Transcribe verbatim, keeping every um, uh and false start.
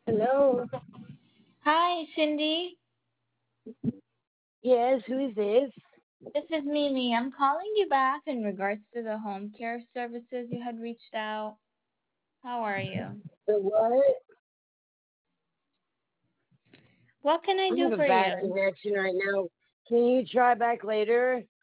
Hello. Hi, Cindy. Yes, who is this? This is Mimi. I'm calling you back in regards to the home care services you had reached out. How are you? The what? What can I I do have a for bad you? connection right now. Can you try back later?